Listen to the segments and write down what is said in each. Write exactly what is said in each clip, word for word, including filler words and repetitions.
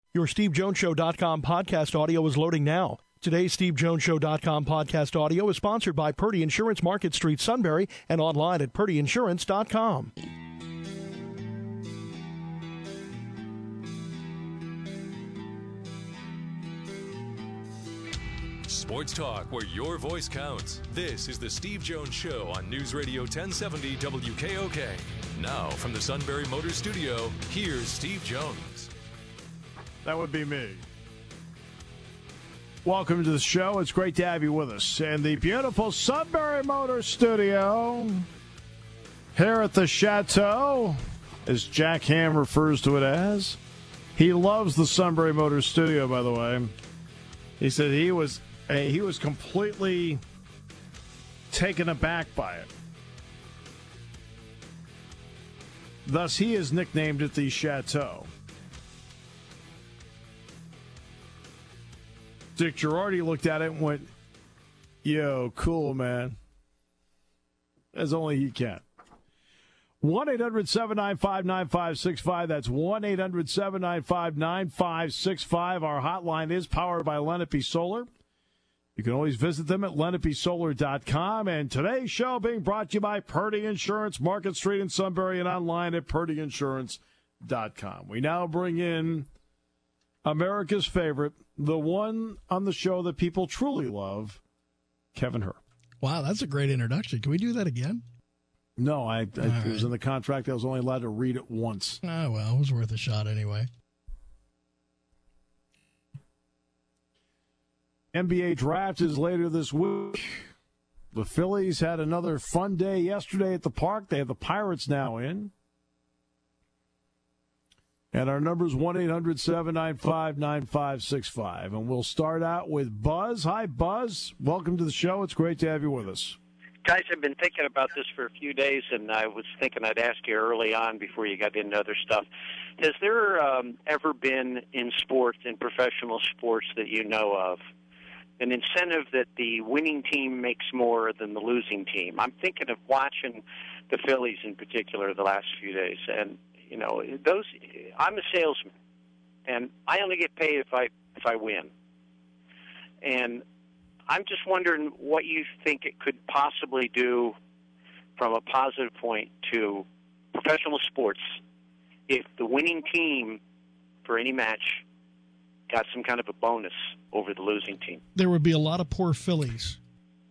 Your Steve Jones Show dot com podcast audio is loading now. Today's Steve Jones Show dot com podcast audio is sponsored by Purdy Insurance, Market Street, Sunbury, and online at Purdy Insurance dot com. Sports talk where your voice counts. This is the Steve Jones Show on News Radio ten seventy W K O K. Now, from the Sunbury Motors Studio, here's Steve Jones. That would be me. Welcome to the show. It's great to have you with us in the beautiful Sunbury Motors Studio here at the Chateau, as Jack Ham refers to it as. He loves the Sunbury Motors Studio, by the way. He said he was he was completely taken aback by it. Thus, he is nicknamed it the Chateau. Dick Girardi looked at it and went, yo, cool, man. As only he can. one eight hundred seven nine five nine five six five. That's one eight hundred seven nine five nine five six five. Our hotline is powered by Lenape Solar. You can always visit them at lenape solar dot com. And today's show being brought to you by Purdy Insurance, Market Street in Sunbury, and online at purdy insurance dot com. We now bring in America's favorite, the one on the show that people truly love, Kevin Hur. Wow, that's a great introduction. Can we do that again? No, I, I it right. was in the contract. I was only allowed to read it once. Oh, well, it was worth a shot anyway. N B A draft is later this week. The Phillies had another fun day yesterday at the park. They have the Pirates now in. And our number is one eight hundred seven nine five nine five six five. And we'll start out with Buzz. Hi, Buzz. Welcome to the show. It's great to have you with us. Guys, I've been thinking about this for a few days, and I was thinking I'd ask you early on before you got into other stuff. Has there um, ever been in sports, in professional sports that you know of, an incentive that the winning team makes more than the losing team? I'm thinking of watching the Phillies in particular the last few days, and you know, those. I'm a salesman, and I only get paid if I if I win. And I'm just wondering what you think it could possibly do from a positive point to professional sports if the winning team for any match got some kind of a bonus over the losing team. There would be a lot of poor Phillies.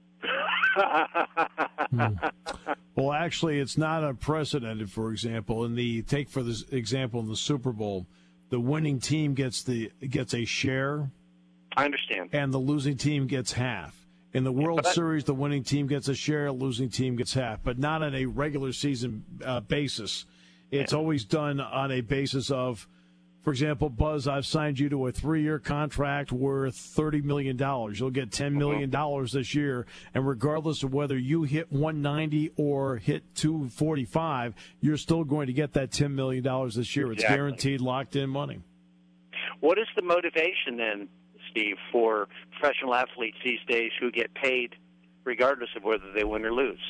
hmm. Well, actually, it's not unprecedented. For example, in the take for this example in the Super Bowl, the winning team gets the gets a share. I understand, and the losing team gets half. In the World yeah, I, Series, the winning team gets a share, the losing team gets half, but not on a regular season uh, basis. It's yeah. always done on a basis of, for example, Buzz, I've signed you to a three-year contract worth thirty million dollars. You'll get ten million dollars this year, and regardless of whether you hit one ninety or hit two forty-five, you're still going to get that ten million dollars this year. It's exactly. guaranteed, locked-in money. What is the motivation then, Steve, for professional athletes these days who get paid regardless of whether they win or lose?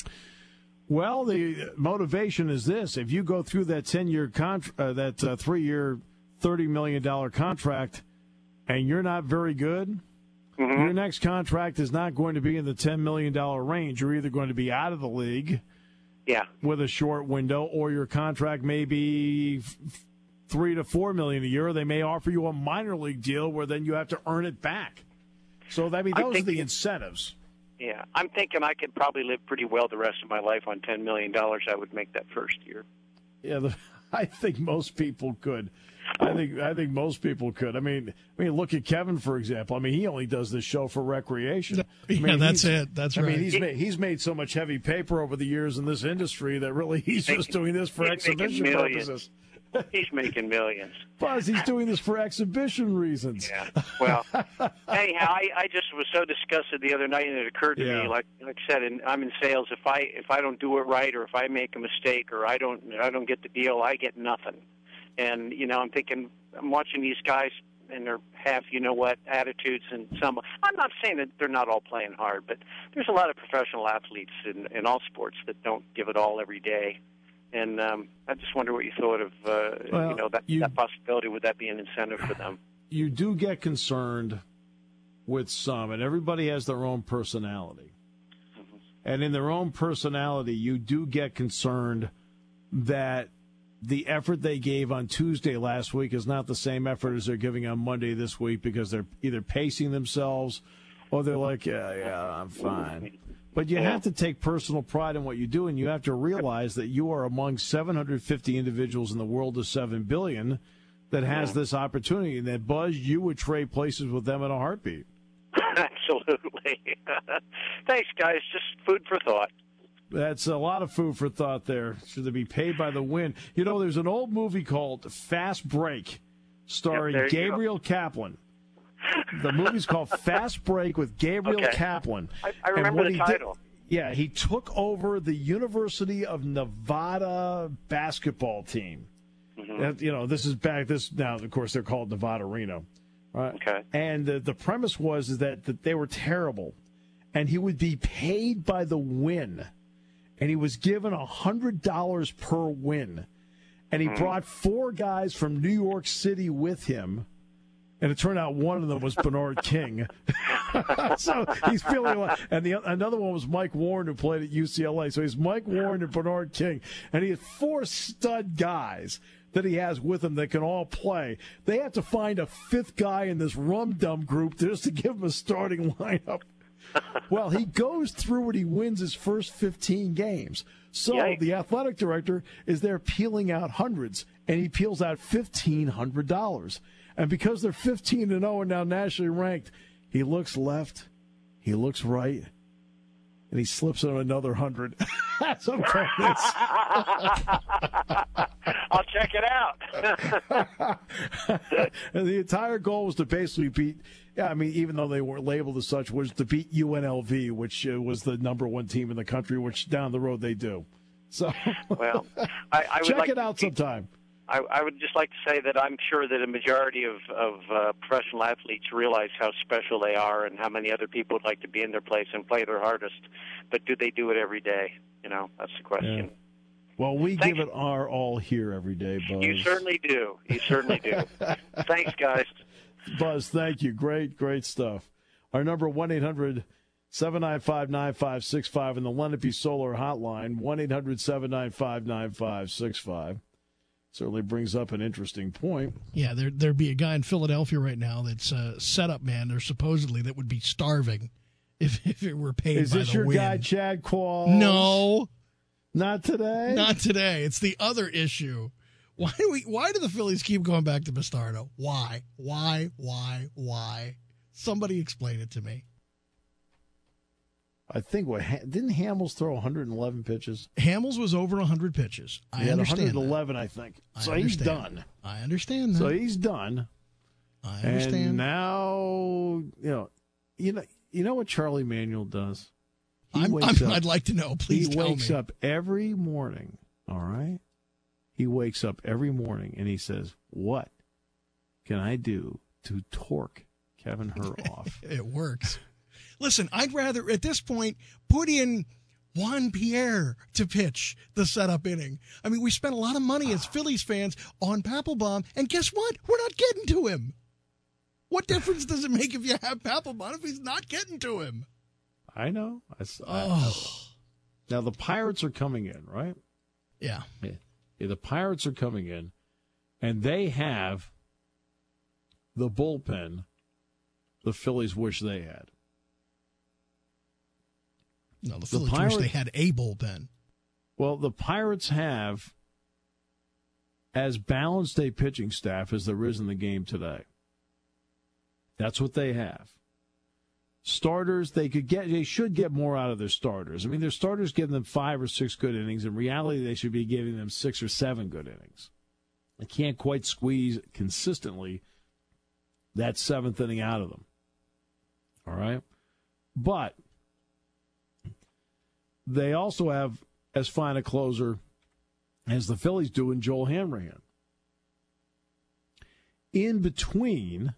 Well, the motivation is this. If you go through that ten-year contract, uh, that uh, three-year, thirty million dollars contract, and you're not very good, mm-hmm. your next contract is not going to be in the ten million dollars range. You're either going to be out of the league yeah. with a short window, or your contract may be f- three to four million dollars a year. They may offer you a minor league deal where then you have to earn it back. So, I mean, those thinking, are the incentives. Yeah, I'm thinking I could probably live pretty well the rest of my life on ten million dollars. I would make that first year. Yeah, the, I think most people could. I think I think most people could. I mean, I mean, look at Kevin, for example. I mean, he only does this show for recreation. I mean, yeah, that's it. That's I right. I mean, he's made, he's made so much heavy paper over the years in this industry that really he's, he's just making, doing this for exhibition purposes. He's making millions. Buzz, he's doing this for exhibition reasons. Yeah. Well, anyhow, I, I just was so disgusted the other night, and it occurred to yeah. me, like like I said, and I'm in sales. If I if I don't do it right, or if I make a mistake, or I don't I don't get the deal, I get nothing. And you know, I'm thinking, I'm watching these guys, and they're have you know what attitudes, and some. I'm not saying that they're not all playing hard, but there's a lot of professional athletes in in all sports that don't give it all every day. And um, I just wonder what you thought of, uh, Well, you know, that, you- that possibility. Would that be an incentive for them? You do get concerned with some, and everybody has their own personality. Mm-hmm. And in their own personality, you do get concerned that the effort they gave on Tuesday last week is not the same effort as they're giving on Monday this week because they're either pacing themselves or they're like, yeah, yeah, I'm fine. But you have to take personal pride in what you do, and you have to realize that you are among seven hundred fifty individuals in the world of seven billion that has this opportunity, and that, Buzz, you would trade places with them in a heartbeat. Absolutely. Thanks, guys. Just food for thought. That's a lot of food for thought there. Should they be paid by the win? You know, there's an old movie called Fast Break starring Yep, there you Gabriel Kaplan. The movie's called Fast Break with Gabriel Okay. Kaplan. I, I And remember what the he did- title. yeah, he took over the University of Nevada basketball team. Mm-hmm. Uh, You know, this is back. This now, of course, they're called Nevada Reno. Right? Okay. And the, the premise was is that, that they were terrible, and he would be paid by the win, and he was given a hundred dollars per win, and he Mm. brought four guys from New York City with him. And it turned out one of them was Bernard King. So he's feeling like, and the another one was Mike Warren, who played at U C L A. So he's Mike Warren and Bernard King. And he has four stud guys that he has with him that can all play. They have to find a fifth guy in this rum-dum group just to give him a starting lineup. Well, he goes through and he wins his first fifteen games. So Yikes. the athletic director is there peeling out hundreds, and he peels out fifteen hundred dollars. And because they're fifteen and oh and now nationally ranked, he looks left, he looks right, and he slips him another hundred. That's a bonus. I'll check it out. And the entire goal was to basically beat. Yeah, I mean, even though they weren't labeled as such, was to beat U N L V, which uh, was the number one team in the country, which down the road they do. So, Well, I, I would check like it to out see- sometime. I, I would just like to say that I'm sure that a majority of, of uh, professional athletes realize how special they are and how many other people would like to be in their place and play their hardest. But do they do it every day? You know, that's the question. Yeah. Well, we Thanks. give it our all here every day, Buzz. You certainly do. You certainly do. Thanks, guys. Buzz, thank you. Great, great stuff. Our number, one eight hundred seven nine five nine five six five, and the Lenape Solar Hotline, one eight hundred seven nine five nine five six five. Certainly brings up an interesting point. Yeah, there, there'd be a guy in Philadelphia right now that's a setup man, or supposedly, that would be starving if, if it were paid Is by this the your win. guy, Chad Qualls? No, Not today? not today. It's the other issue. Why do we? Why do the Phillies keep going back to Bastardo? Why? Why? Why? Why? Somebody explain it to me. I think, what didn't Hamels throw one hundred eleven pitches? Hamels was over one hundred pitches. I He had understand one hundred eleven, that. I think. I So he's understand done. that. I understand that. So he's done. I And understand. now, you know, you know, you know what Charlie Manuel does? He I'm, wakes I'm, up- I'd like to know. Please he tell wakes me. up every morning, all right? He wakes up every morning and he says, what can I do to torque Kevin Herr off? It works. Listen, I'd rather, at this point, put in Juan Pierre to pitch the setup inning. I mean, we spent a lot of money as Phillies fans on Papelbon, and guess what? We're not getting to him. What difference does it make if you have Papelbon if he's not getting to him? I know. I, I, Oh. now, the Pirates are coming in, right? Yeah. Yeah. Yeah, the Pirates are coming in, and they have the bullpen the Phillies wish they had. No, the The Phillies Pirates- wish they had a bullpen. Well, the Pirates have as balanced a pitching staff as there is in the game today. That's what they have. Starters, they could get, they should get more out of their starters. I mean, their starters give them five or six good innings. In reality, they should be giving them six or seven good innings. They can't quite squeeze consistently that seventh inning out of them. All right? But they also have as fine a closer as the Phillies do in Joel Hanrahan. In between,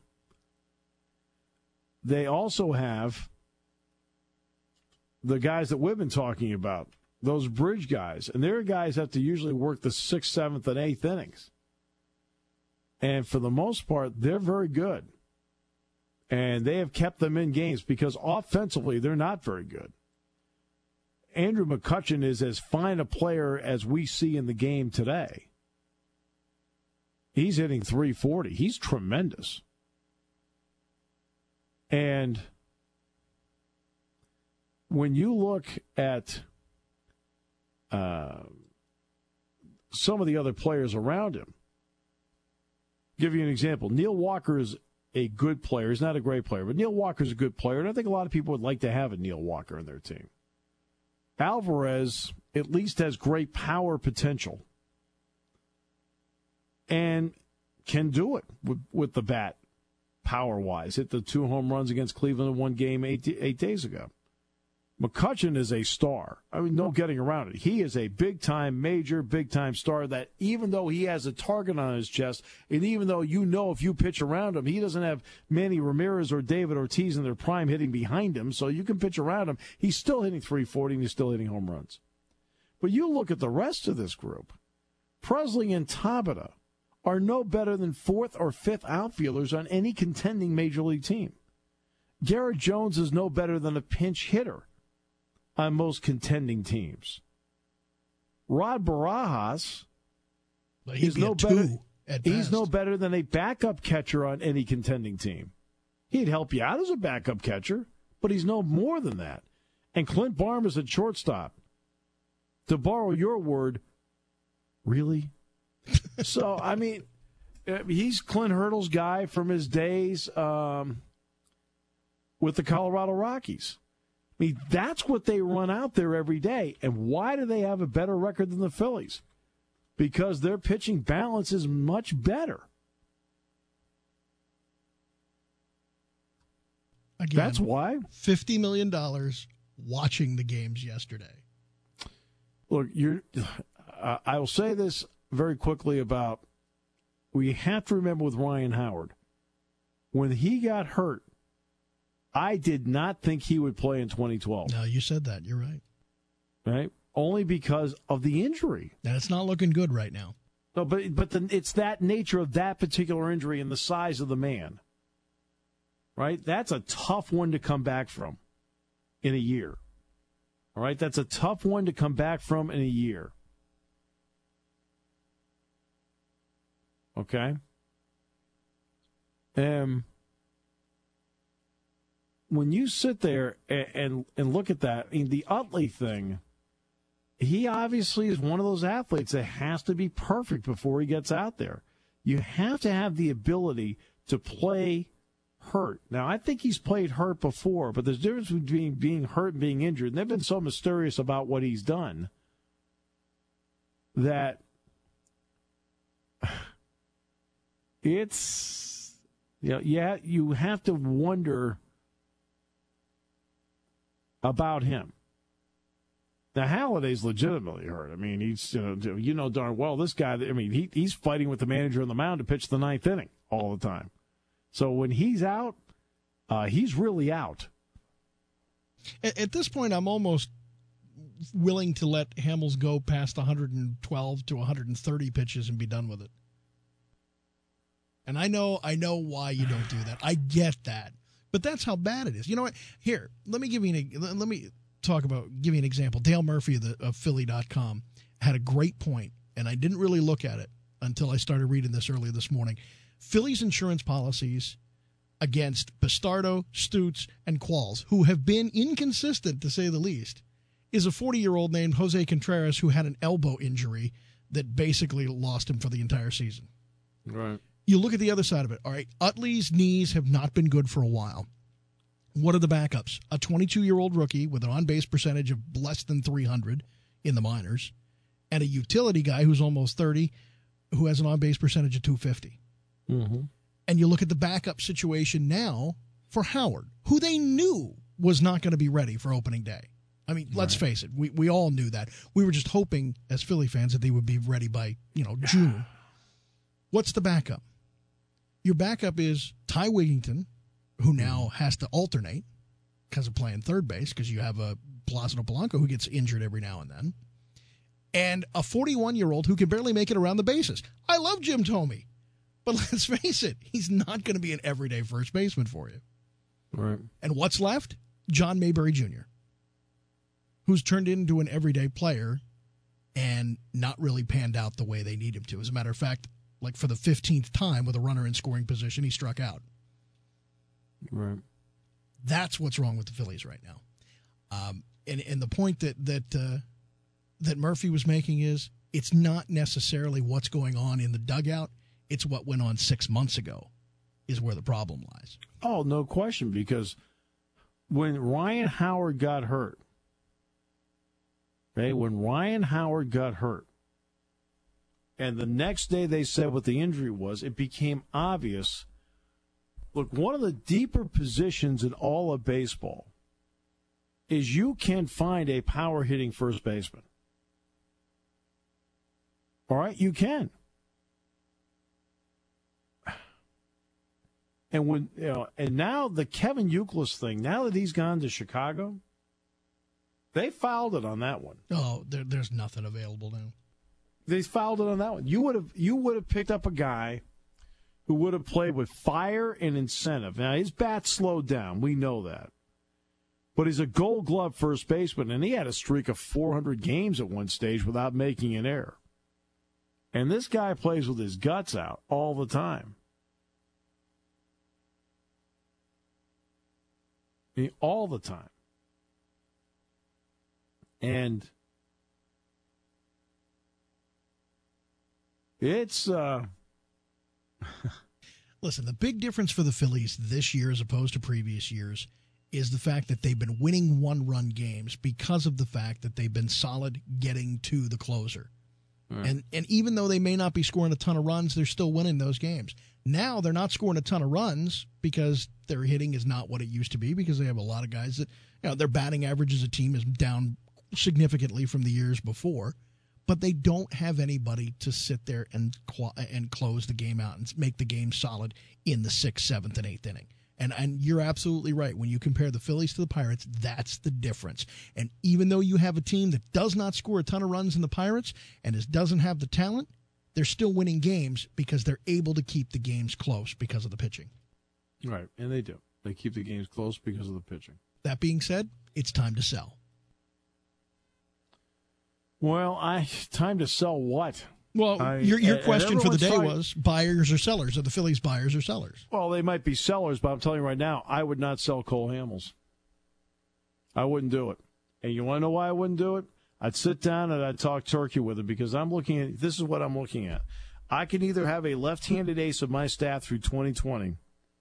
they also have the guys that we've been talking about those bridge guys, and their guys have to usually work the sixth, seventh, and eighth innings. And for the most part, they're very good. And they have kept them in games because offensively, they're not very good. Andrew McCutchen is as fine a player as we see in the game today. He's hitting three forty. He's tremendous. And when you look at uh, some of the other players around him, give you an example. Neil Walker is a good player. He's not a great player, but Neil Walker is a good player, and I think a lot of people would like to have a Neil Walker in their team. Alvarez at least has great power potential and can do it with, with the bat power-wise. Hit the two home runs against Cleveland in one game eight, eight days ago. McCutchen is a star. I mean, no getting around it. He is a big-time, major, big-time star that even though he has a target on his chest, and even though you know if you pitch around him, he doesn't have Manny Ramirez or David Ortiz in their prime hitting behind him, so you can pitch around him. He's still hitting three forty, and he's still hitting home runs. But you look at the rest of this group. Presley and Tabata are no better than fourth or fifth outfielders on any contending major league team. Garrett Jones is no better than a pinch hitter on most contending teams. Rod Barajas well, is no better. At he's best. no better than a backup catcher on any contending team. He'd help you out as a backup catcher, but he's no more than that. And Clint Barm is at shortstop. To borrow your word, really? So, I mean, he's Clint Hurdle's guy from his days um, with the Colorado Rockies. I mean, that's what they run out there every day. And why do they have a better record than the Phillies? Because their pitching balance is much better. Again, that's why. fifty million dollars watching the games yesterday. Look, you're, uh, I will say this very quickly about, we have to remember with Ryan Howard, when he got hurt, I did not think he would play in twenty twelve. No, you said that. You're right. Right? Only because of the injury. And it's not looking good right now. No, but but the, it's that nature of that particular injury and the size of the man. Right? That's a tough one to come back from in a year. All right? That's a tough one to come back from in a year. Okay? Um. When you sit there and, and and look at that, I mean, the Utley thing, he obviously is one of those athletes that has to be perfect before he gets out there. You have to have the ability to play hurt. Now, I think he's played hurt before, but there's a difference between being hurt and being injured. And they've been so mysterious about what he's done that it's, you know, yeah, you have to wonder about him. Now, Halliday's legitimately hurt. I mean, he's, you know, you know darn well this guy, I mean, he, he's fighting with the manager on the mound to pitch the ninth inning all the time. So when he's out, uh, he's really out. At, at this point, I'm almost willing to let Hamels go past one hundred twelve to one hundred thirty pitches and be done with it. And I know, I know why you don't do that. I get that. But that's how bad it is. You know what? Here, let me give you an, let me talk about, give you an example. Dale Murphy of, the, of Philly dot com had a great point, and I didn't really look at it until I started reading this earlier this morning. Philly's insurance policies against Bastardo, Stutz, and Qualls, who have been inconsistent to say the least, is a forty-year-old named Jose Contreras who had an elbow injury that basically lost him for the entire season. Right. You look at the other side of it. All right, Utley's knees have not been good for a while. What are the backups? A twenty-two-year-old rookie with an on-base percentage of less than three hundred in the minors, and a utility guy who's almost thirty who has an on-base percentage of two fifty. Mm-hmm. And you look at the backup situation now for Howard, who they knew was not going to be ready for opening day. I mean, let's right. face it. We we all knew that. We were just hoping as Philly fans that they would be ready by, you know, June. What's the backup? Your backup is Ty Wigington, who now has to alternate because of playing third base because you have a Placido Polanco, who gets injured every now and then, and a forty-one-year-old who can barely make it around the bases. I love Jim Thome, but let's face it, he's not going to be an everyday first baseman for you. Right. And what's left? John Mayberry Junior, who's turned into an everyday player and not really panned out the way they need him to. As a matter of fact, like for the fifteenth time with a runner in scoring position, he struck out. Right. That's what's wrong with the Phillies right now. Um, and, and the point that that uh, that Murphy was making is it's not necessarily what's going on in the dugout. It's what went on six months ago is where the problem lies. Oh, no question, because when Ryan Howard got hurt, okay, when Ryan Howard got hurt, and the next day they said what the injury was, it became obvious. Look, one of the deeper positions in all of baseball is you can find a power-hitting first baseman. All right, you can. And when you know, and now the Kevin Youkilis thing. Now that he's gone to Chicago, they fouled it on that one. Oh, there, there's nothing available now. They fouled it on that one. You would have you would have picked up a guy who would have played with fire and incentive. Now his bat slowed down. We know that, but he's a Gold Glove first baseman, and he had a streak of four hundred games at one stage without making an error. And this guy plays with his guts out all the time. I mean, all the time. And it's uh listen, the big difference for the Phillies this year as opposed to previous years is the fact that they've been winning one-run games because of the fact that they've been solid getting to the closer. Right. And and even though they may not be scoring a ton of runs, they're still winning those games. Now they're not scoring a ton of runs because their hitting is not what it used to be, because they have a lot of guys that, you know, their batting average as a team is down significantly from the years before, but they don't have anybody to sit there and cl- and close the game out and make the game solid in the sixth, seventh, and eighth inning. And and you're absolutely right. When you compare the Phillies to the Pirates, that's the difference. And even though you have a team that does not score a ton of runs in the Pirates and is, doesn't have the talent, they're still winning games because they're able to keep the games close because of the pitching. Right, and they do. They keep the games close because of the pitching. That being said, it's time to sell. Well, I time to sell what? Well, I, your your question for the day trying, was buyers or sellers. Are the Phillies buyers or sellers? Well, they might be sellers, but I'm telling you right now, I would not sell Cole Hamels. I wouldn't do it. And you want to know why I wouldn't do it? I'd sit down and I'd talk turkey with him, because I'm looking at, this is what I'm looking at. I can either have a left-handed ace of my staff through twenty twenty,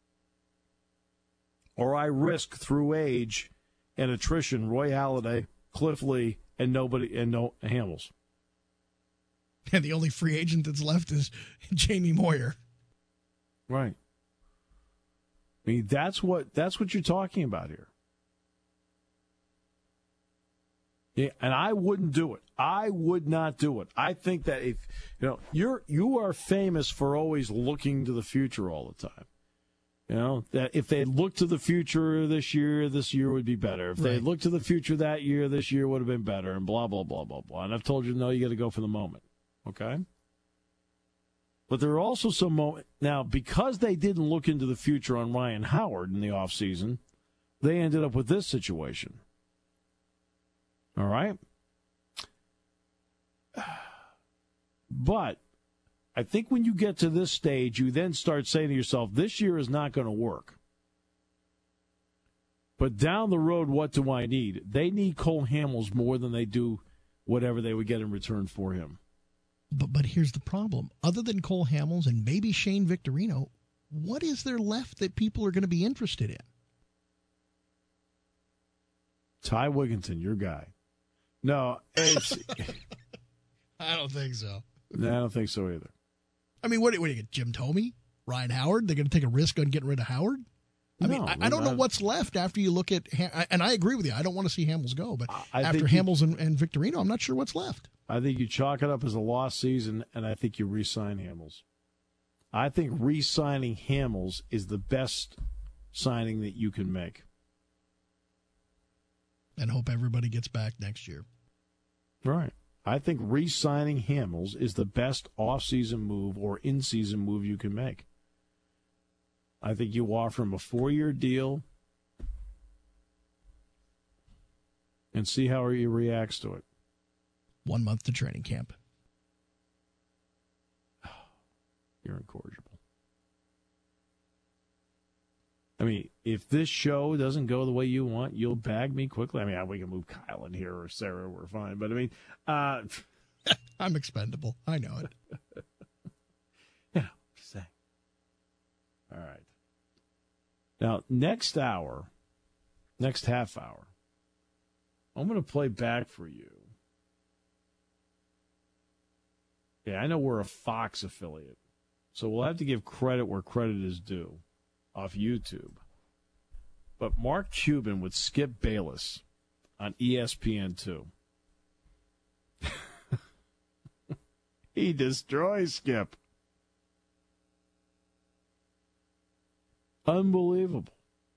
or I risk through age and attrition Roy Halladay, Cliff Lee, and nobody and no Hamels. And the only free agent that's left is Jamie Moyer. Right. I mean, that's what that's what you're talking about here. Yeah, and I wouldn't do it. I would not do it. I think that if you know you're you are famous for always looking to the future all the time. You know, that if they look to the future this year, this year would be better. If right. they look to the future that year, this year would have been better, and blah blah blah blah blah. And I've told you, no, you got to go for the moment. Okay? But there are also some moments. Now, because they didn't look into the future on Ryan Howard in the offseason, they ended up with this situation. All right? But I think when you get to this stage, you then start saying to yourself, this year is not going to work. But down the road, what do I need? They need Cole Hamels more than they do whatever they would get in return for him. But but here's the problem. Other than Cole Hamels and maybe Shane Victorino, what is there left that people are going to be interested in? Ty Wigginton, your guy. No, it's, I don't think so. No, I don't think so either. I mean, what, what do you get? Jim Thome? Ryan Howard? They're going to take a risk on getting rid of Howard? I no, mean, I, I don't know what's left after you look at, and I agree with you. I don't want to see Hamels go, but I after Hamels you, and, and Victorino, I'm not sure what's left. I think you chalk it up as a lost season, and I think you re-sign Hamels. I think re-signing Hamels is the best signing that you can make. And hope everybody gets back next year. Right. I think re-signing Hamels is the best off-season move or in-season move you can make. I think you offer him a four-year deal and see how he reacts to it. One month to training camp. You're incorrigible. I mean, if this show doesn't go the way you want, you'll bag me quickly. I mean, we can move Kyle in here or Sarah. We're fine. But, I mean, uh, I'm expendable. I know it. yeah, just saying. All right. Now, next hour, next half hour, I'm going to play back for you. Yeah, I know we're a Fox affiliate, so we'll have to give credit where credit is due. Off YouTube. But Mark Cuban with Skip Bayless on E S P N two. He destroys Skip. Unbelievable.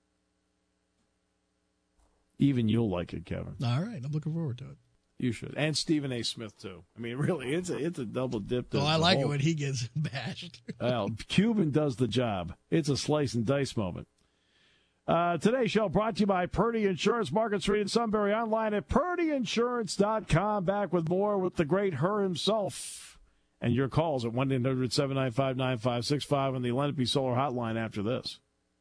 Even you'll like it, Kevin. All right, I'm looking forward to it. You should. And Stephen A. Smith, too. I mean, really, it's a, it's a double dip. Oh, I like whole... it when he gets bashed. Well, Cuban does the job. It's a slice and dice moment. Uh, today's show brought to you by Purdy Insurance, Market Street in Sunbury, online at purdy insurance dot com. Back with more with the great her himself. And your calls at one eight hundred seven nine five nine five six five on the Lenape Solar Hotline after this.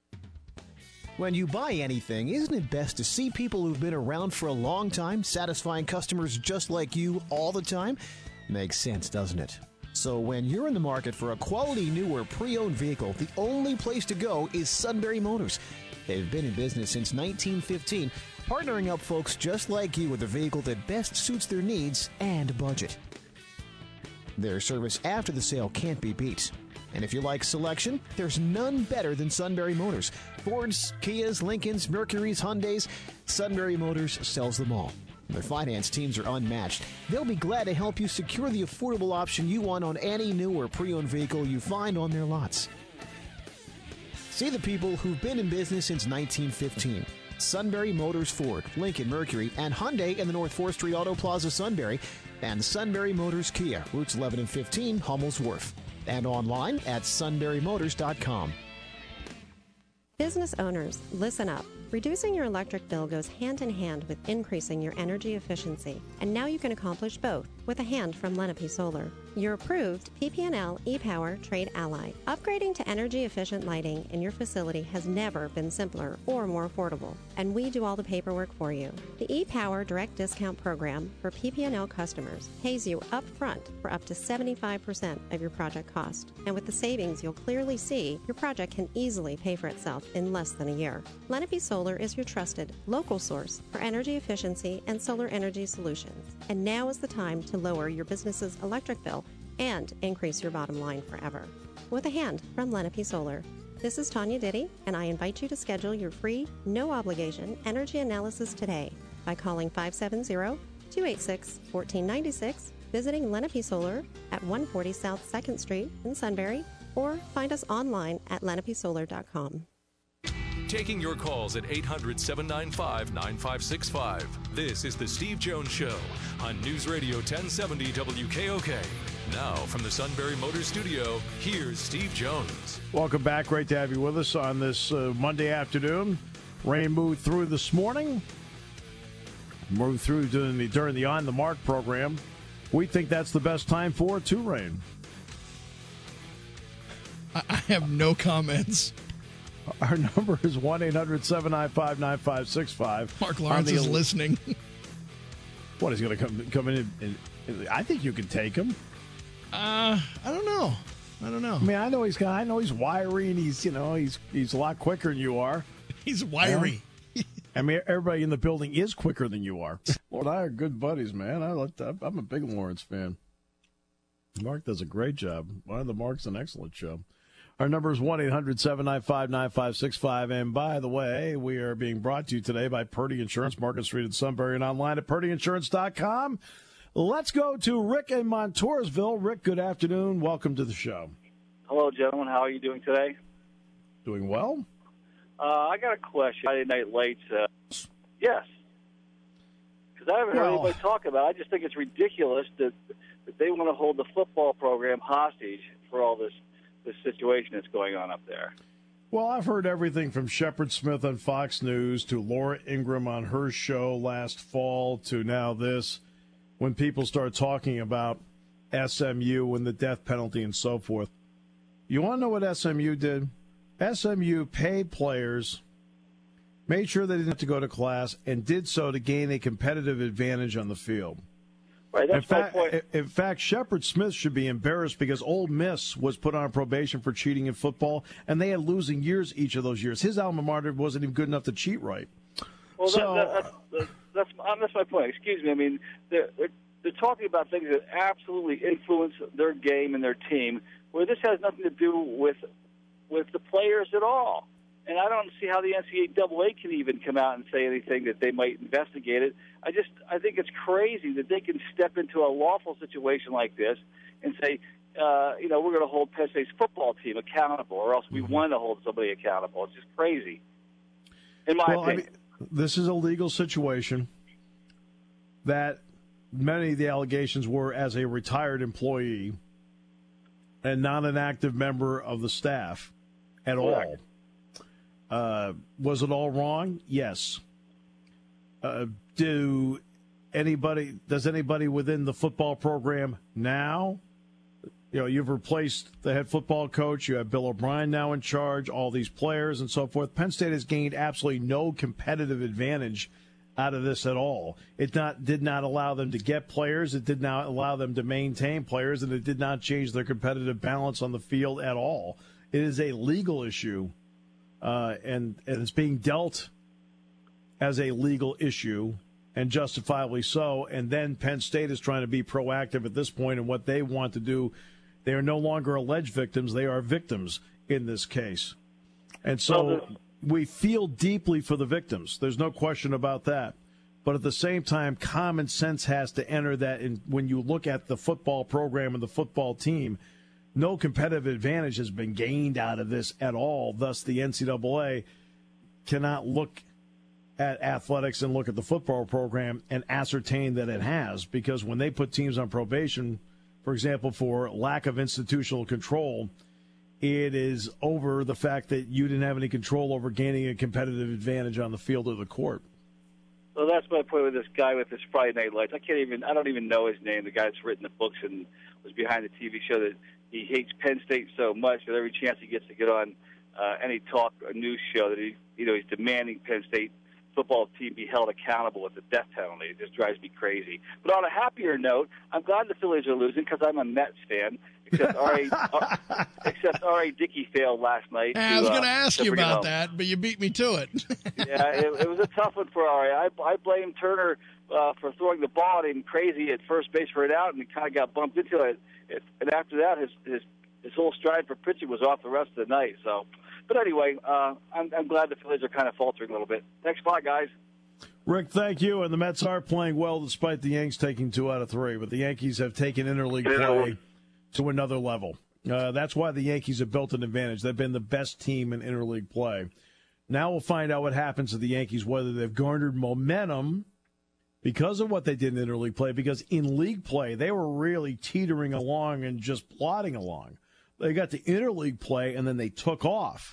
When you buy anything, isn't it best to see people who've been around for a long time, satisfying customers just like you all the time? Makes sense, doesn't it? So when you're in the market for a quality new or pre-owned vehicle, the only place to go is Sunbury Motors. They've been in business since nineteen fifteen, partnering up folks just like you with a vehicle that best suits their needs and budget. Their service after the sale can't be beat. And if you like selection, there's none better than Sunbury Motors. Fords, Kias, Lincolns, Mercurys, Hyundais, Sunbury Motors sells them all. Their finance teams are unmatched. They'll be glad to help you secure the affordable option you want on any new or pre-owned vehicle you find on their lots. See the people who've been in business since nineteen fifteen. Sunbury Motors Ford, Lincoln, Mercury, and Hyundai in the North fourth Street Auto Plaza, Sunbury, and Sunbury Motors Kia, routes eleven and fifteen, Hummel's Wharf. And online at sunbury motors dot com. Business owners, listen up. Reducing your electric bill goes hand in hand with increasing your energy efficiency. And now you can accomplish both with a hand from Lenape Solar. Your approved P P N L E-Power Trade Ally. Upgrading to energy-efficient lighting in your facility has never been simpler or more affordable. And we do all the paperwork for you. The E-Power Direct Discount Program for P P N L customers pays you up front for up to seventy-five percent of your project cost. And with the savings you'll clearly see, your project can easily pay for itself in less than a year. Lenape Solar is your trusted local source for energy efficiency and solar energy solutions. And now is the time to lower your business's electric bill and increase your bottom line forever. With a hand from Lenape Solar. This is Tanya Diddy, and I invite you to schedule your free, no-obligation energy analysis today by calling five seven zero, two eight six, one four nine six, visiting Lenape Solar at one forty South second Street in Sunbury, or find us online at lenape solar dot com. Taking your calls at eight hundred, seven nine five, nine five six five. This is The Steve Jones Show on News Radio ten seventy W K O K. Now, from the Sunbury Motors Studio, here's Steve Jones. Welcome back. Great to have you with us on this uh, Monday afternoon. Rain moved through this morning. Moved through during the, during the On the Mark program. We think that's the best time for it to rain. I have no comments. Our number is one eight hundred seven nine five nine five six five. Mark Lawrence is listening. What, he's going to come come in and, and I think you can take him. Uh, I don't know. I don't know. I mean, I know he's got, I know he's wiry and he's, you know, he's he's a lot quicker than you are. He's wiry. Yeah. I mean, everybody in the building is quicker than you are. Lord, I are good buddies, man. I like that. I'm a big Lawrence fan. Mark does a great job. One of the Mark's an excellent show. Our number is one eight hundred seven nine five nine five six five. And by the way, we are being brought to you today by Purdy Insurance, Market Street in Sunbury, and online at purdy insurance dot com. Let's go to Rick in Montoursville. Rick, good afternoon. Welcome to the show. Hello, gentlemen. How are you doing today? Doing well. Uh, I got a question. Friday Night Lights. Uh, yes. Because I haven't Well, heard anybody talk about it. I just think it's ridiculous that, that they want to hold the football program hostage for all this, this situation that's going on up there. Well, I've heard everything from Shepard Smith on Fox News to Laura Ingraham on her show last fall to now this, when people start talking about S M U and the death penalty and so forth. You want to know what S M U did? S M U paid players, made sure they didn't have to go to class, and did so to gain a competitive advantage on the field. Right, that's in fact, my point. In fact, Shepard Smith should be embarrassed because Ole Miss was put on probation for cheating in football, and they had losing years each of those years. His alma mater wasn't even good enough to cheat right. Well, so, that, that, that's, that's, um, that's my point. Excuse me. I mean, they're, they're, they're talking about things that absolutely influence their game and their team, where this has nothing to do with with the players at all. And I don't see how the N C double A can even come out and say anything that they might investigate it. I just I think it's crazy that they can step into a lawful situation like this and say, uh, you know, we're going to hold Penn State's football team accountable, or else we want to hold somebody accountable. It's just crazy, in my well, opinion. I mean, this is a legal situation that many of the allegations were as a retired employee and not an active member of the staff at all. Uh, was it all wrong? Yes. Uh, do anybody? Does anybody within the football program now? You know, you've replaced the head football coach. You have Bill O'Brien now in charge. All these players and so forth. Penn State has gained absolutely no competitive advantage out of this at all. It not did not allow them to get players. It did not allow them to maintain players, and it did not change their competitive balance on the field at all. It is a legal issue. Uh, and, and it's being dealt as a legal issue, and justifiably so. And then Penn State is trying to be proactive at this point in what they want to do. They are no longer alleged victims. They are victims in this case. And so we feel deeply for the victims. There's no question about that. But at the same time, common sense has to enter that in, when you look at the football program and the football team. No competitive advantage has been gained out of this at all. Thus, the N C double A cannot look at athletics and look at the football program and ascertain that it has, because when they put teams on probation, for example, for lack of institutional control, it is over the fact that you didn't have any control over gaining a competitive advantage on the field or the court. So that's my point with this guy with his Friday Night Lights. I can't even, I don't even know his name, the guy that's written the books and was behind the T V show that he hates Penn State so much that every chance he gets to get on uh, any talk or news show that he, you know, he's demanding Penn State football team be held accountable with the death penalty. It just drives me crazy. But on a happier note, I'm glad the Phillies are losing because I'm a Mets fan. Except R A uh, except R A Dickey failed last night. I to, was going to uh, ask to you bring it about home. that, but you beat me to it. Yeah, it, it was a tough one for R A. I, I blame Turner uh, for throwing the ball at him crazy at first base for it out, and he kind of got bumped into it. it. And after that, his his his whole stride for pitching was off the rest of the night. So, but anyway, uh, I'm, I'm glad the Phillies are kind of faltering a little bit. Thanks a lot, guys. Rick, thank you. And the Mets are playing well despite the Yanks taking two out of three. But the Yankees have taken interleague play to another level. Uh, that's why the Yankees have built an advantage. They've been the best team in interleague play. Now we'll find out what happens to the Yankees, whether they've garnered momentum because of what they did in interleague play, because in league play, they were really teetering along and just plodding along. They got to interleague play, and then they took off.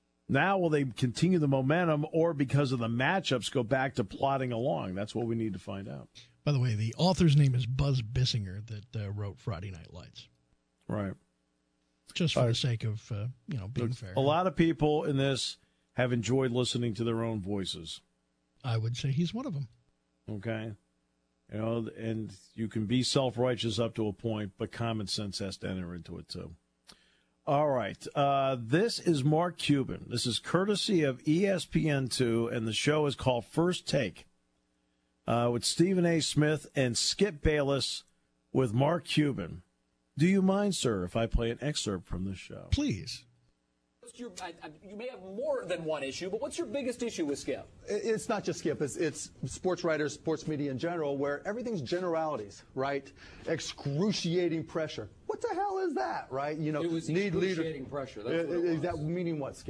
Now will they continue the momentum, or because of the matchups go back to plodding along? That's what we need to find out. By the way, the author's name is Buzz Bissinger that uh, wrote Friday Night Lights. Right. Just for Uh, the sake of, uh, you know, being fair. A lot of people in this have enjoyed listening to their own voices. I would say he's one of them. Okay? You know, and you can be self-righteous up to a point, but common sense has to enter into it too. All right. Uh, this is Mark Cuban. This is courtesy of E S P N two, and the show is called First Take uh, with Stephen A. Smith and Skip Bayless with Mark Cuban. Do you mind, sir, if I play an excerpt from this show? Please. What's your, I, I, you may have more than one issue, but what's your biggest issue with Skip? It's not just Skip. It's, it's sports writers, sports media in general, where everything's generalities, right? Excruciating pressure. What the hell is that, right? You know, It was need excruciating leader. pressure. That's what it Is was. that meaning what, Skip?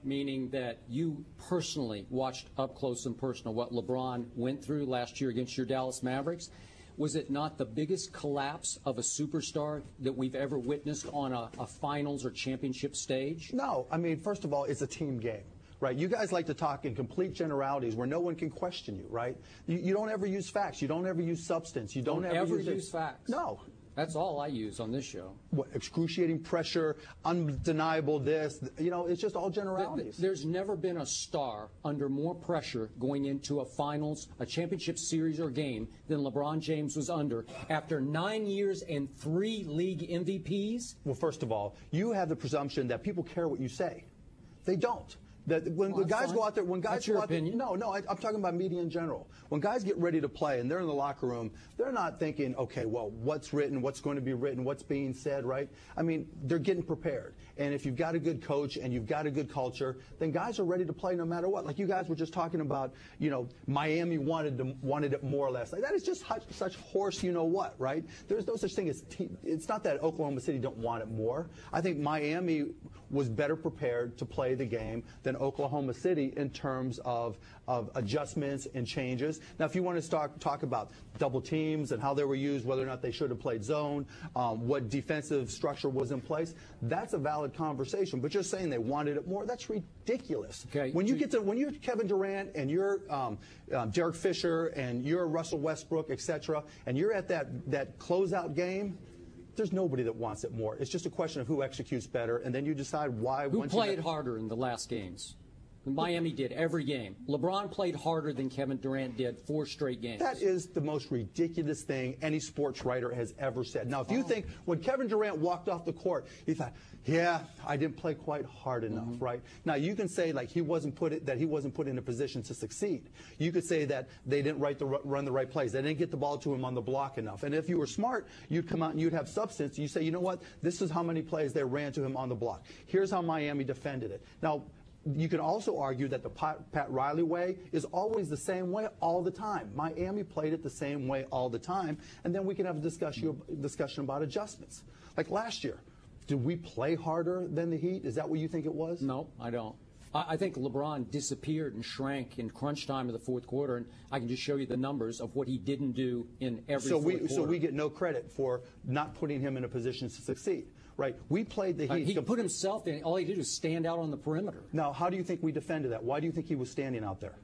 meaning that you personally watched up close and personal what LeBron went through last year against your Dallas Mavericks. Was it not the biggest collapse of a superstar that we've ever witnessed on a, a finals or championship stage? No. I mean, first of all, it's a team game. Right, you guys like to talk in complete generalities where no one can question you, right? You, you don't ever use facts. You don't ever use substance. You don't, don't ever, ever use, use facts. No. That's all I use on this show. What, excruciating pressure, undeniable this, you know, it's just all generalities. There's never been a star under more pressure going into a finals, a championship series or game than LeBron James was under after nine years and three league M V Ps. Well, first of all, you have the presumption that people care what you say. They don't. That when well, the guys fine. go out there, when guys That's go your out there, opinion. no, no, I, I'm talking about media in general. When guys get ready to play and they're in the locker room, they're not thinking, okay, well, what's written, what's going to be written, what's being said, right? I mean, they're getting prepared. And if you've got a good coach and you've got a good culture, then guys are ready to play no matter what. Like you guys were just talking about, you know, Miami wanted to, wanted it more or less. Like that is just such, such horse, you know what, right? There's no such thing as te- it's not that Oklahoma City don't want it more. I think Miami was better prepared to play the game than Oklahoma City in terms of, of adjustments and changes. Now, if you want to start talk about double teams and how they were used, whether or not they should have played zone, um, what defensive structure was in place, that's a valid conversation. But just saying they wanted it more, that's ridiculous. Okay. When you get to when you're Kevin Durant and you're um, um, Derek Fisher and you're Russell Westbrook, et cetera, and you're at that that closeout game, there's nobody that wants it more. It's just a question of who executes better, and then you decide why. Who once played you get, harder in the last games? Miami did every game. LeBron played harder than Kevin Durant did four straight games. That is the most ridiculous thing any sports writer has ever said. Now, if you oh. think when Kevin Durant walked off the court, he thought, yeah, I didn't play quite hard enough, mm-hmm. right? Now, you can say like he wasn't put it, that he wasn't put in a position to succeed. You could say that they didn't write the, run the right plays. They didn't get the ball to him on the block enough. And if you were smart, you'd come out and you'd have substance. You say, you know what? This is how many plays they ran to him on the block. Here's how Miami defended it. Now, you can also argue that the Pat, Pat Riley way is always the same way all the time. Miami played it the same way all the time, and then we can have a discussion, discussion about adjustments. Like last year, did we play harder than the Heat? Is that what you think it was? No, I don't. I, I think LeBron disappeared and shrank in crunch time of the fourth quarter, and I can just show you the numbers of what he didn't do in every so fourth we, quarter. So we get no credit for not putting him in a position to succeed. Right, we played the Heat. Uh, he put himself in. All he did was stand out on the perimeter. Now, how do you think we defended that? Why do you think he was standing out there?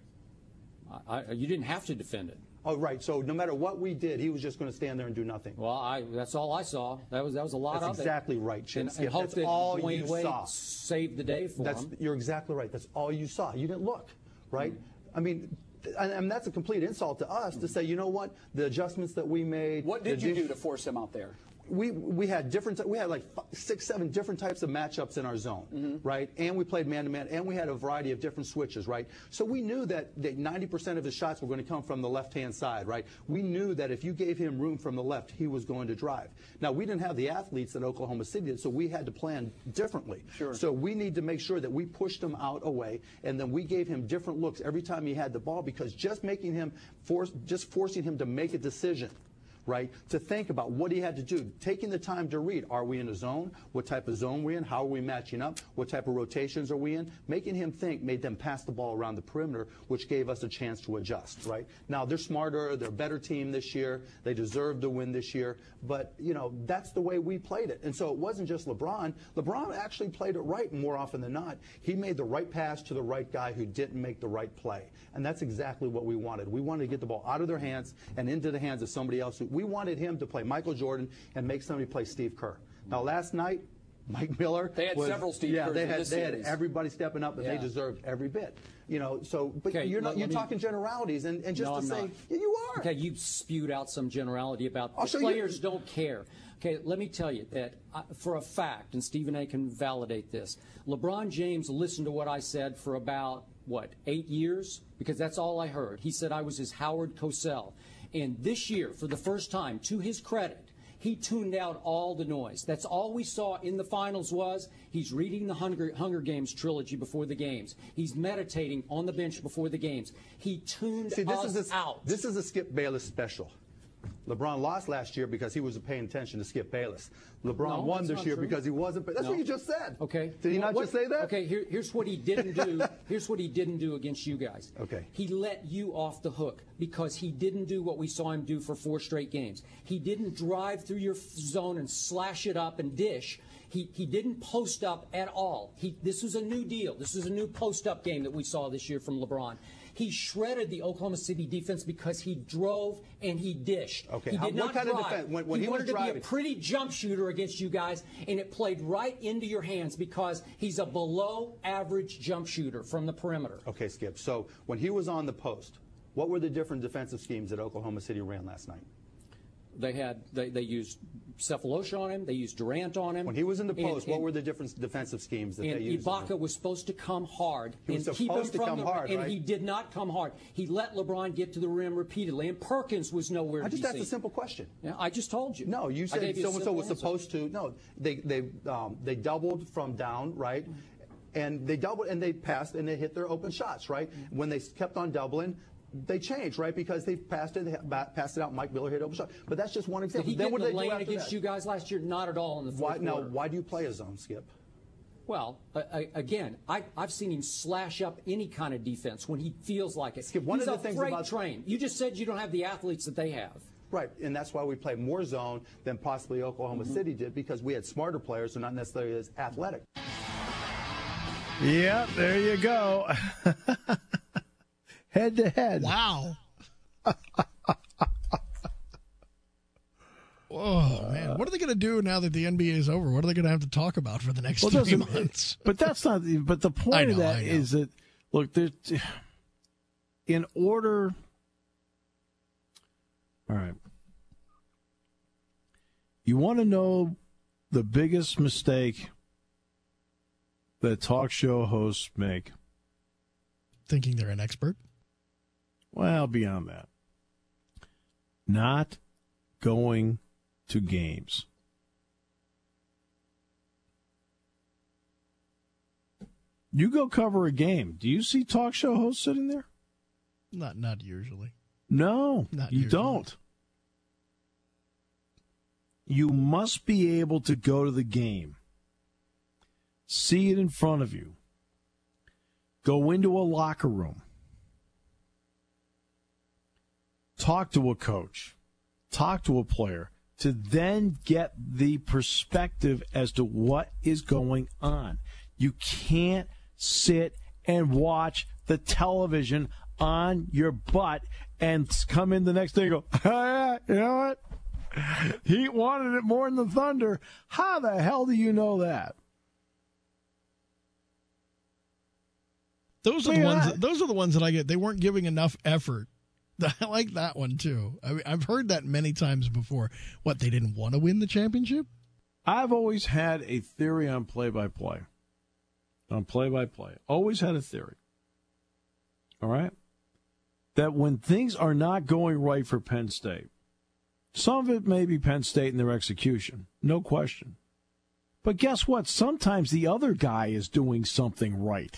I, I, you didn't have to defend it. Oh, right. So no matter what we did, he was just going to stand there and do nothing. Well, I, that's all I saw. That was that was a lot that's of it. That's exactly right, Chip. And, and hope that's that all Dwayne you Wade saw. saved the day for that's, him. You're exactly right. That's all you saw. You didn't look, right? Mm-hmm. I mean, and, and that's a complete insult to us mm-hmm. to say, you know what, the adjustments that we made. What did you do to force him out there? We we had different we had like five, six seven different types of matchups in our zone, mm-hmm. right? And we played man to man, and we had a variety of different switches, right? So we knew that that ninety percent of his shots were going to come from the left hand side, right? We knew that if you gave him room from the left, he was going to drive. Now we didn't have the athletes that Oklahoma City did, so we had to plan differently. Sure. So we need to make sure that we pushed him out away, and then we gave him different looks every time he had the ball, because just making him force just forcing him to make a decision, right, to think about what he had to do, taking the time to read. Are we in a zone? What type of zone we're in? How are we matching up? What type of rotations are we in? Making him think made them pass the ball around the perimeter, which gave us a chance to adjust, right? Now, they're smarter. They're a better team this year. They deserve to win this year. But, you know, that's the way we played it. And so it wasn't just LeBron. LeBron actually played it right more often than not. He made the right pass to the right guy who didn't make the right play. And that's exactly what we wanted. We wanted to get the ball out of their hands and into the hands of somebody else. Who, we wanted him to play Michael Jordan and make somebody play Steve Kerr. Now, last night, Mike Miller. They had was, several Steve yeah, Kerrs they in had this they had series. everybody stepping up, and yeah. they deserved every bit. You know, so but okay, you're not let, you're let me, talking generalities, and, and just no, to I'm say not. yeah, you are. Okay, you spewed out some generality about I'll the show players you. don't care. Okay, let me tell you that uh, for a fact, and Stephen A. can validate this. LeBron James listened to what I said for about what eight years because that's all I heard. He said I was his Howard Cosell, and this year, for the first time, to his credit, he tuned out all the noise. That's all we saw in the finals was he's reading the Hunger, Hunger Games trilogy before the games. He's meditating on the bench before the games. He tuned See, this us is a, out. This is a Skip Bayless special. LeBron lost last year because he was paying attention to Skip Bayless. LeBron No, won that's this not year true. because he wasn't. That's No. what you just said. Okay. Did he Well, not what- just say that? Okay, here, here's what he didn't do. Here's what he didn't do against you guys. Okay. He let you off the hook because he didn't do what we saw him do for four straight games. He didn't drive through your zone and slash it up and dish. He, he didn't post up at all. He, this was a new deal. This is a new post-up game that we saw this year from LeBron. He shredded the Oklahoma City defense because he drove and he dished. Okay, He how- did what not kind of drive. defense- when- when he, he was wanted to driving- be a pretty jump shooter against you guys, and it played right into your hands because he's a below-average jump shooter from the perimeter. Okay, Skip. So when he was on the post, what were the different defensive schemes that Oklahoma City ran last night? They had they, they used Cephalosha on him. They used Durant on him. When he was in the And- post, what and- were the different defensive schemes that And they used? Ibaka was supposed to come hard He was and keep him supposed to from come the, hard, and right? he did not come hard. He let LeBron get to the rim repeatedly, and Perkins was nowhere I to just be asked seen. a simple question. Yeah, I just told you. No, you I said gave you a so and so simple was answer. supposed to. No, they they um, they doubled from down, right? And they doubled and they passed and they hit their open shots, right? When they kept on doubling, they changed, right? Because they passed it, they passed it out. Mike Miller hit open shot, but that's just one Did example. he then get what in did the they do lane after against that? you guys last year? Not at all in the fourth Why, now, quarter. why do you play a zone, Skip? Well, uh, again, I, I've seen him slash up any kind of defense when he feels like it. Skip, one He's of the a things freight about- train. You just said you don't have the athletes that they have. Right, and that's why we play more zone than possibly Oklahoma Mm-hmm. City did, because we had smarter players who are not necessarily as athletic. Yeah, there you go. Head to head. Wow. Oh, man. What are they going to do now that the N B A is over? What are they going to have to talk about for the next Well, three doesn't- months? But that's not. But the point I know, of that I know. is that look, there's in order. All right. You want to know the biggest mistake that talk show hosts make? Thinking they're an expert? Well, beyond that, not going to games. You go cover a game. Do you see talk show hosts sitting there? Not not usually. No, Not you usually. don't. You must be able to go to the game, see it in front of you, go into a locker room, talk to a coach, talk to a player, to then get the perspective as to what is going on. You can't sit and watch the television on your butt and come in the next day and go, oh, yeah, you know what? Heat wanted it more than the Thunder. How the hell do you know that? Those are Look the at ones. that. Those are the ones that I get. They weren't giving enough effort. I like that one too. I mean, I've heard that many times before. What, they didn't want to win the championship? I've always had a theory on play-by-play. On play-by-play. Always had a theory. All right? That when things are not going right for Penn State, some of it may be Penn State and their execution, no question. But guess what? Sometimes the other guy is doing something right.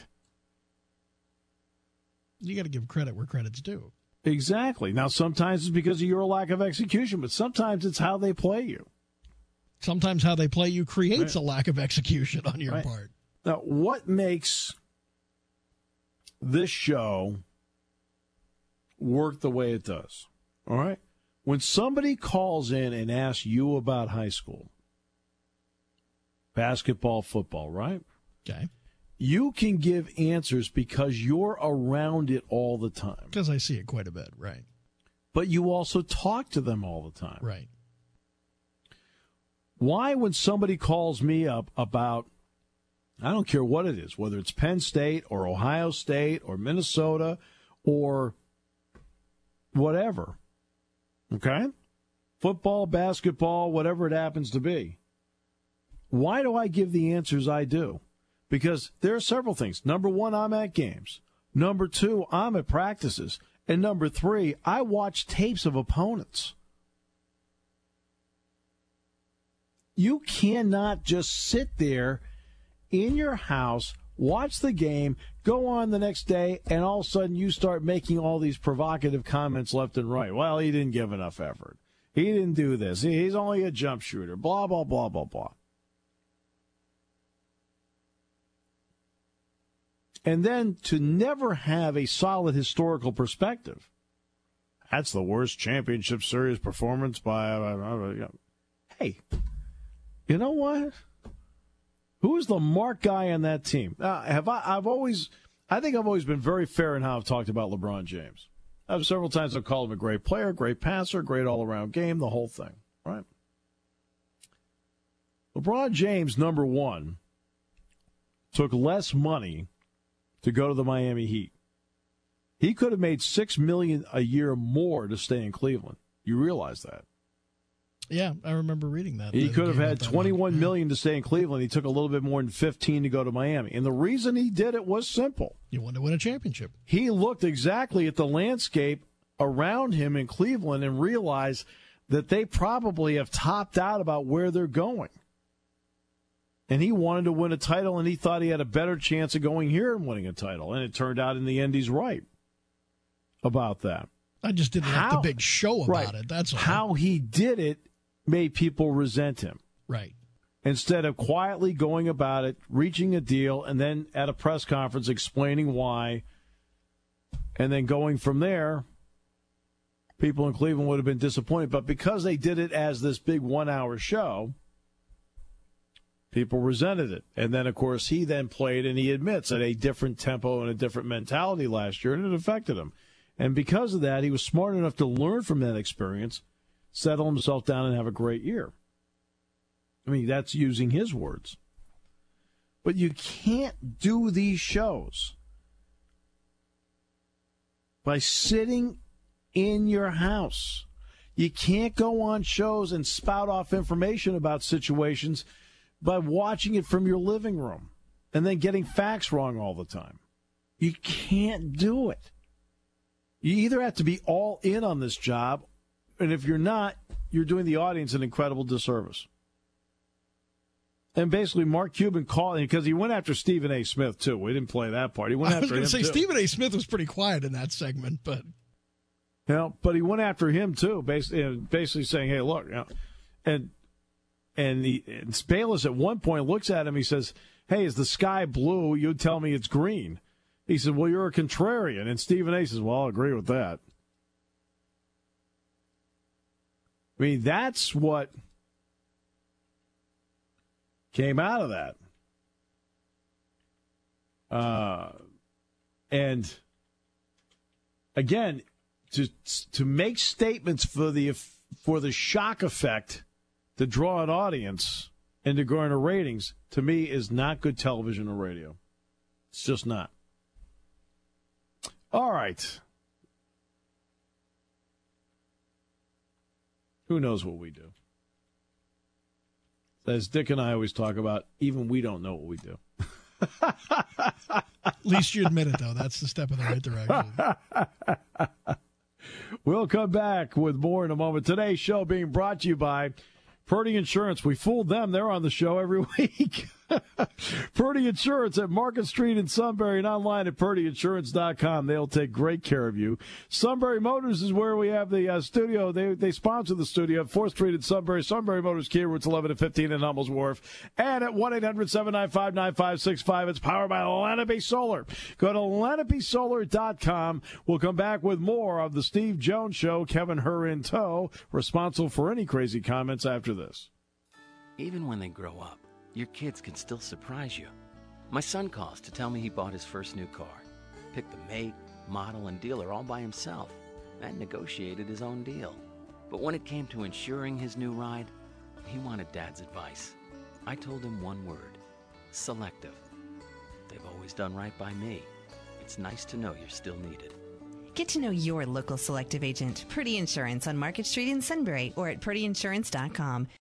You got to give credit where credit's due. Exactly. Now, sometimes it's because of your lack of execution, but sometimes it's how they play you. Sometimes how they play you creates Right. a lack of execution on your Right. part. Now, what makes this show work the way it does? All right? When somebody calls in and asks you about high school, basketball, football, right? Okay. You can give answers because you're around it all the time. Because I see it quite a bit, right? But you also talk to them all the time. Right. Why, when somebody calls me up about, I don't care what it is, whether it's Penn State or Ohio State or Minnesota or whatever, okay? Football, basketball, whatever it happens to be. Why do I give the answers I do? Because there are several things. Number one, I'm at games. Number two, I'm at practices. And number three, I watch tapes of opponents. You cannot just sit there in your house, watch the game, go on the next day, and all of a sudden you start making all these provocative comments left and right. Well, he didn't give enough effort. He didn't do this. He's only a jump shooter. Blah, blah, blah, blah, blah. And then to never have a solid historical perspective. That's the worst championship series performance by... Uh, hey, you know what? Who is the mark guy on that team? Uh, have I? I've always... I think I've always been very fair in how I've talked about LeBron James. I've several times I've called him a great player, great passer, great all-around game, the whole thing, right? LeBron James, number one, took less money to go to the Miami Heat. He could have made six million dollars a year more to stay in Cleveland. You realize that? Yeah, I remember reading that. He could have had twenty-one million dollars to stay in Cleveland. He took a little bit more than fifteen to go to Miami. And the reason he did it was simple. He wanted to win a championship. He looked exactly at the landscape around him in Cleveland and realized that they probably have topped out about where they're going. And he wanted to win a title, and he thought he had a better chance of going here and winning a title. And it turned out in the end he's right about that. I just didn't how, have the big show about right, it. That's all. How he did it made people resent him. Right. Instead of quietly going about it, reaching a deal, and then at a press conference explaining why, and then going from there, people in Cleveland would have been disappointed. But because they did it as this big one-hour show, people resented it. And then, of course, he then played, and he admits, at a different tempo and a different mentality last year, and it affected him. And because of that, he was smart enough to learn from that experience, settle himself down, and have a great year. I mean, that's using his words. But you can't do these shows by sitting in your house. You can't go on shows and spout off information about situations by watching it from your living room and then getting facts wrong all the time. You can't do it. You either have to be all in on this job, and if you're not, you're doing the audience an incredible disservice. And basically, Mark Cuban called, because he went after Stephen A. Smith, too. We didn't play that part. He went I was after him, going to say, too. Stephen A. Smith was pretty quiet in that segment, but... You know, but he went after him, too, basically, basically saying, hey, look, you know, and and, he, and Bayless at one point looks at him, he says, hey, is the sky blue? You tell me it's green. He said, well, you're a contrarian. And Stephen A. says, well, I'll agree with that. I mean, that's what came out of that. Uh, and, again, to to make statements for the for the shock effect to draw an audience and to garner ratings, to me, is not good television or radio. It's just not. All right. Who knows what we do? As Dick and I always talk about, even we don't know what we do. At least you admit it, though. That's the step in the right direction. We'll come back with more in a moment. Today's show being brought to you by Purdy Insurance. We fooled them. They're on the show every week. Purdy Insurance at Market Street in Sunbury and online at purdy insurance dot com. They'll take great care of you. Sunbury Motors is where we have the uh, studio. They they sponsor the studio at fourth Street in Sunbury. Sunbury Motors, Kia routes eleven and fifteen in Hummels Wharf. And at one eight hundred seven nine five nine five six five. It's powered by Lenape Solar. Go to lenape solar dot com. We'll come back with more of the Steve Jones Show. Kevin Herr in tow, responsible for any crazy comments after this. Even when they grow up, your kids can still surprise you. My son calls to tell me he bought his first new car, picked the make, model, and dealer all by himself, and negotiated his own deal. But when it came to insuring his new ride, he wanted Dad's advice. I told him one word: Selective. They've always done right by me. It's nice to know you're still needed. Get to know your local Selective agent, Purdy Insurance, on Market Street in Sunbury or at purdy insurance dot com.